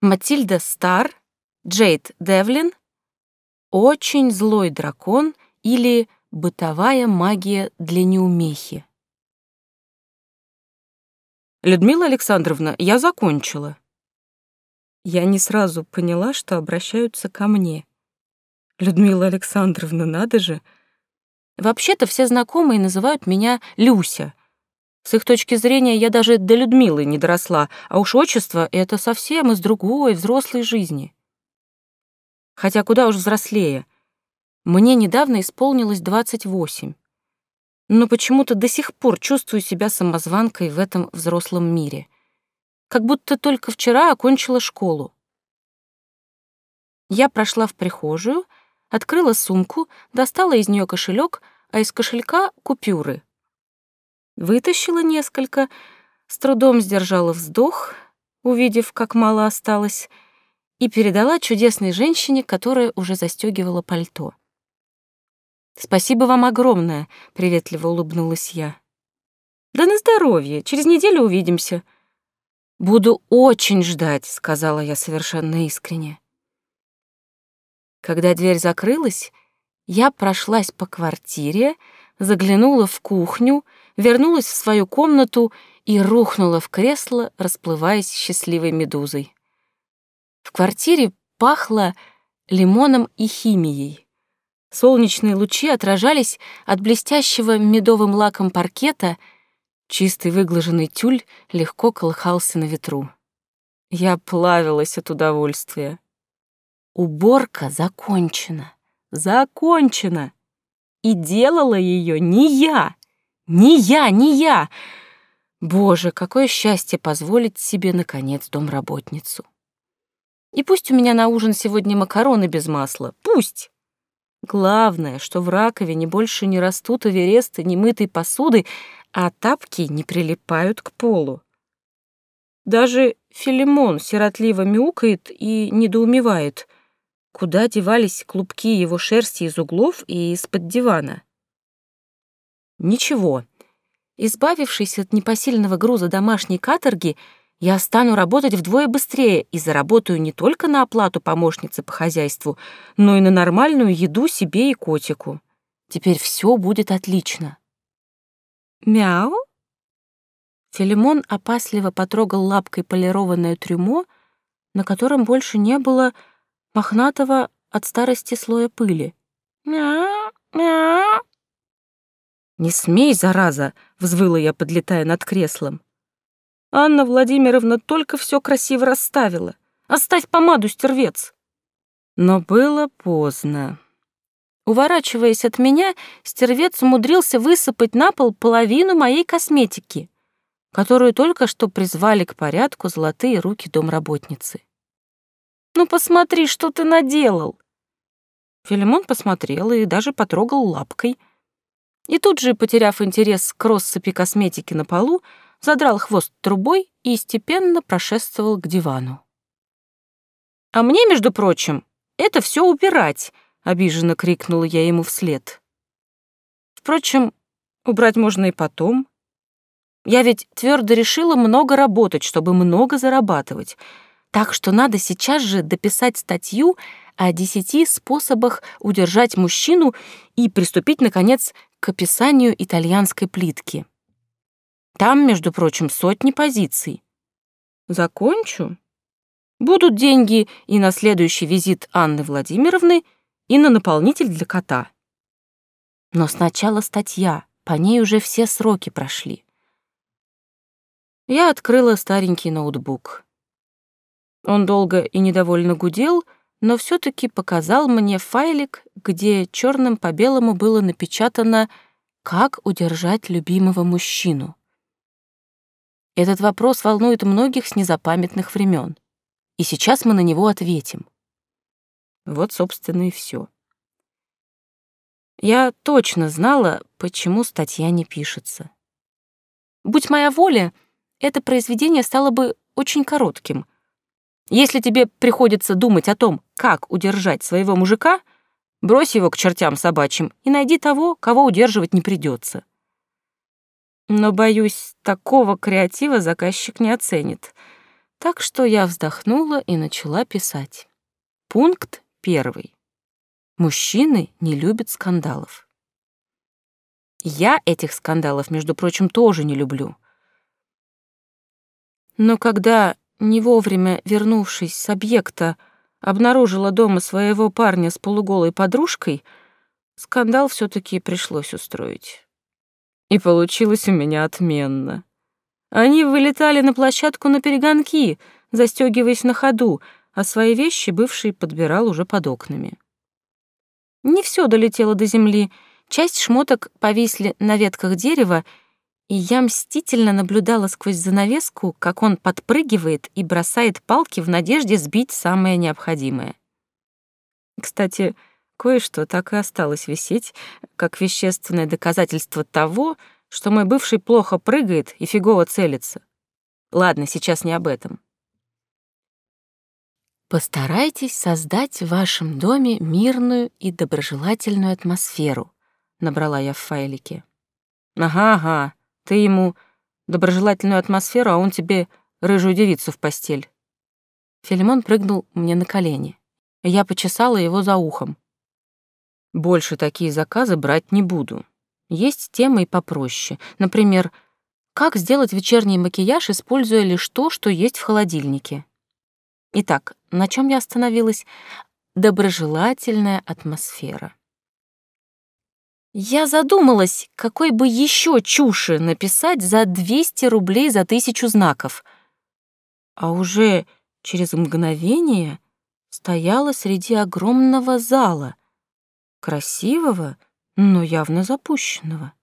Матильда Стар, Джейд Девлин, очень злой дракон или бытовая магия для неумехи. Людмила Александровна, я закончила. Я не сразу поняла, что обращаются ко мне. Людмила Александровна, надо же. Вообще-то все знакомые называют меня Люся. С их точки зрения я даже до Людмилы не доросла, а уж отчество — это совсем из другой, взрослой жизни. Хотя куда уж взрослее. Мне недавно исполнилось 28. Но почему-то до сих пор чувствую себя самозванкой в этом взрослом мире. Как будто только вчера окончила школу. Я прошла в прихожую, открыла сумку, достала из нее кошелек, а из кошелька — купюры. Вытащила несколько, с трудом сдержала вздох, увидев, как мало осталось, и передала чудесной женщине, которая уже застегивала пальто. «Спасибо вам огромное», — приветливо улыбнулась я. «Да на здоровье, через неделю увидимся». «Буду очень ждать», — сказала я совершенно искренне. Когда дверь закрылась, я прошлась по квартире, заглянула в кухню, вернулась в свою комнату и рухнула в кресло, расплываясь счастливой медузой. В квартире пахло лимоном и химией. Солнечные лучи отражались от блестящего медовым лаком паркета, чистый выглаженный тюль легко колыхался на ветру. Я плавилась от удовольствия. Уборка закончена. Закончена. И делала ее не я. Не я. Боже, какое счастье позволить себе, наконец, домработницу. И пусть у меня на ужин сегодня макароны без масла. Пусть. Главное, что в раковине больше не растут эвересты немытой посуды, а тапки не прилипают к полу. Даже Филимон сиротливо мяукает и недоумевает, куда девались клубки его шерсти из углов и из-под дивана. Ничего, избавившись от непосильного груза домашней каторги, я стану работать вдвое быстрее и заработаю не только на оплату помощницы по хозяйству, но и на нормальную еду себе и котику. Теперь все будет отлично. Мяу? Филимон опасливо потрогал лапкой полированное трюмо, на котором больше не было мохнатого от старости слоя пыли. Мяу, мяу. «Не смей, зараза!» — взвыла я, подлетая над креслом. «Анна Владимировна только все красиво расставила. Оставь помаду, стервец!» Но было поздно. Уворачиваясь от меня, стервец умудрился высыпать на пол половину моей косметики, которую только что призвали к порядку золотые руки домработницы. «Ну посмотри, что ты наделал!» Филимон посмотрел и даже потрогал лапкой. И тут же, потеряв интерес к россыпи косметики на полу, задрал хвост трубой и степенно прошествовал к дивану. «А мне, между прочим, это все убирать!» — обиженно крикнула я ему вслед. «Впрочем, убрать можно и потом. Я ведь твердо решила много работать, чтобы много зарабатывать, так что надо сейчас же дописать статью о 10 способах удержать мужчину и приступить, наконец, к описанию итальянской плитки. Там, между прочим, сотни позиций. Закончу. Будут деньги и на следующий визит Анны Владимировны, и на наполнитель для кота. Но сначала статья, по ней уже все сроки прошли. Я открыла старенький ноутбук. Он долго и недовольно гудел, но все-таки показал мне файлик, где черным по белому было напечатано «Как удержать любимого мужчину». Этот вопрос волнует многих с незапамятных времен, и сейчас мы на него ответим. Вот, собственно, и все. Я точно знала, почему статья не пишется. Будь моя воля, это произведение стало бы очень коротким. Если тебе приходится думать о том, как удержать своего мужика, брось его к чертям собачьим и найди того, кого удерживать не придется. Но, боюсь, такого креатива заказчик не оценит. Так что я вздохнула и начала писать. Пункт 1. Мужчины не любят скандалов. Я этих скандалов, между прочим, тоже не люблю. Но когда, не вовремя вернувшись с объекта, обнаружила дома своего парня с полуголой подружкой, скандал все-таки пришлось устроить. И получилось у меня отменно. Они вылетали на площадку на перегонки, застегиваясь на ходу, а свои вещи бывший подбирал уже под окнами. Не все долетело до земли, часть шмоток повисли на ветках дерева, и я мстительно наблюдала сквозь занавеску, как он подпрыгивает и бросает палки в надежде сбить самое необходимое. Кстати, кое-что так и осталось висеть, как вещественное доказательство того, что мой бывший плохо прыгает и фигово целится. Ладно, сейчас не об этом. Постарайтесь создать в вашем доме мирную и доброжелательную атмосферу, набрала я в файлике. Ага, ты ему доброжелательную атмосферу, а он тебе рыжую девицу в постель. Филимон прыгнул мне на колени. Я почесала его за ухом. Больше такие заказы брать не буду. Есть темы и попроще. Например, как сделать вечерний макияж, используя лишь то, что есть в холодильнике. Итак, на чем я остановилась? Доброжелательная атмосфера. Я задумалась, какой бы еще чуши написать за 200 рублей за 1000 знаков. А уже через мгновение стояла среди огромного зала, красивого, но явно запущенного.